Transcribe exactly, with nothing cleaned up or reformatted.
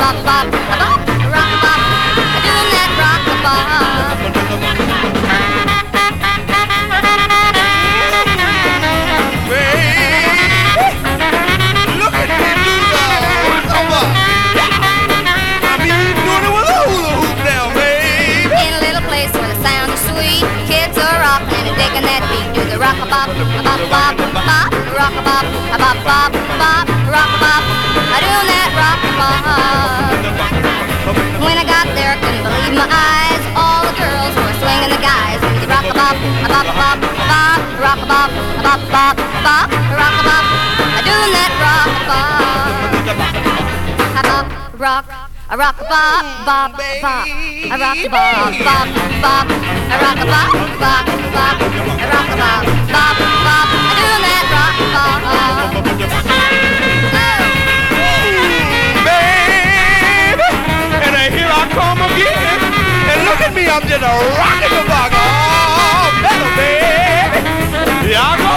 bop, bop, a bop, rock a bop, doing that rock a bop. Look at me do the rock a bop. I mean, you doing it with a hula hoop now, babe. In a little place where the sound is sweet, kids are rocking and digging that beat. Do the rock a bop, a bop, bop, bop, rock a bop, a bop, bop, bop, rock a bop, doing that rock a bop. When I got there, I couldn't believe my eyes. All the girls were swinging the guys. Do the rock a bop, a bop, bop, bop, rock a bop, a bop, bop, bop, rock a bop, doing that rock a bop. A bop, rock. A rock a bop, bop, bop. A rock a bop, bop, bop. A rock a bop, bop, bop. A rock a bop, bop, bop. Doing that rock a bop. Baby, and uh, here I come again. And look at me, I'm just a rocking the bop. Oh, better, baby. Yeah, I